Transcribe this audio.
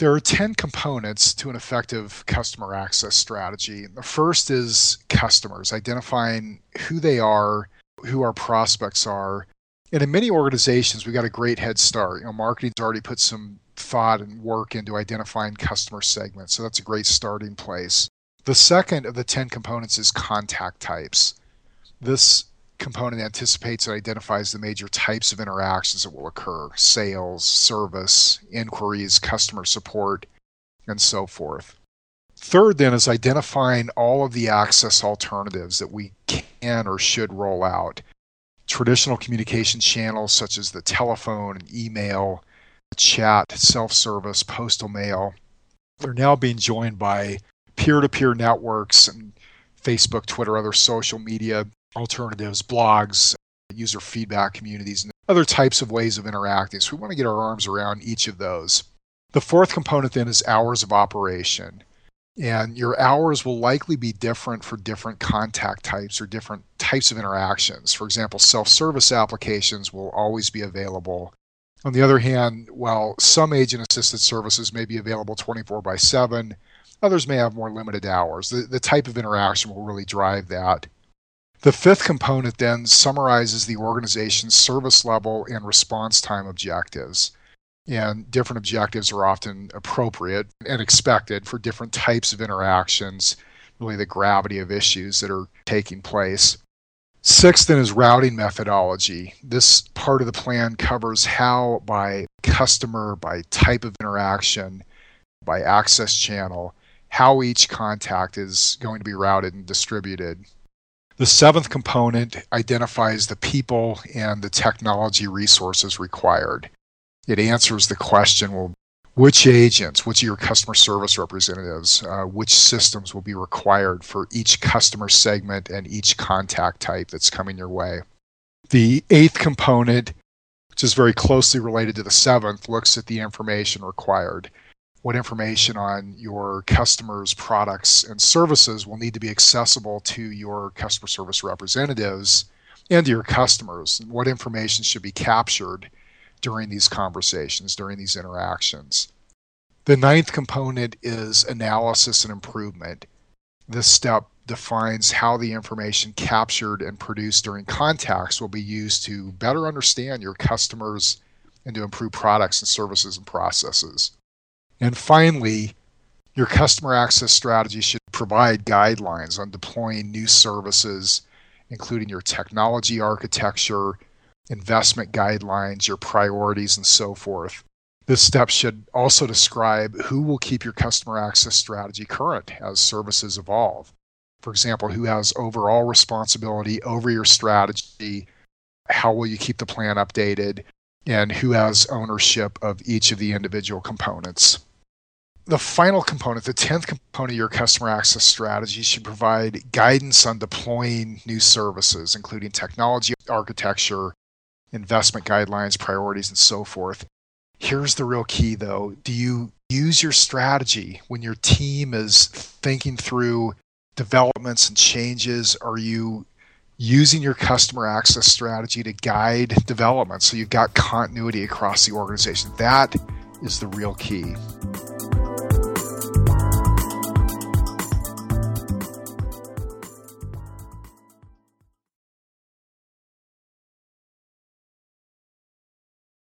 There are 10 components to an effective customer access strategy. The first is customers, identifying who they are, who our prospects are. And in many organizations, we got a great head start. Marketing's already put some thought and work into identifying customer segments, so that's a great starting place. The second of the 10 components is contact types. This component anticipates and identifies the major types of interactions that will occur: sales, service, inquiries, customer support, and so forth. Third, then, is identifying all of the access alternatives that we can or should roll out. Traditional communication channels such as the telephone and email, chat, self-service, postal mail, they're now being joined by peer-to-peer networks and Facebook, Twitter, other social media alternatives, blogs, user feedback communities, and other types of ways of interacting. So we want to get our arms around each of those. The fourth component then is hours of operation. And your hours will likely be different for different contact types or different types of interactions. For example, self-service applications will always be available. On the other hand, while some agent-assisted services may be available 24/7, others may have more limited hours. The type of interaction will really drive that. The fifth component then summarizes the organization's service level and response time objectives. And different objectives are often appropriate and expected for different types of interactions, really the gravity of issues that are taking place. Sixth then is routing methodology. This part of the plan covers how, by customer, by type of interaction, by access channel, how each contact is going to be routed and distributed. The seventh component identifies the people and the technology resources required. It answers the question, well, which agents, which of your customer service representatives, which systems will be required for each customer segment and each contact type that's coming your way. The eighth component, which is very closely related to the seventh, looks at the information required. What information on your customers' products and services will need to be accessible to your customer service representatives and to your customers? What information should be captured during these conversations, during these interactions? The ninth component is analysis and improvement. This step defines how the information captured and produced during contacts will be used to better understand your customers and to improve products and services and processes. And finally, your customer access strategy should provide guidelines on deploying new services, including your technology architecture, investment guidelines, your priorities, and so forth. This step should also describe who will keep your customer access strategy current as services evolve. For example, who has overall responsibility over your strategy, how will you keep the plan updated, and who has ownership of each of the individual components. The final component, the 10th component of your customer access strategy, should provide guidance on deploying new services, including technology architecture, investment guidelines, priorities, and so forth. Here's the real key, though. Do you use your strategy when your team is thinking through developments and changes? Are you using your customer access strategy to guide development so you've got continuity across the organization? That is the real key.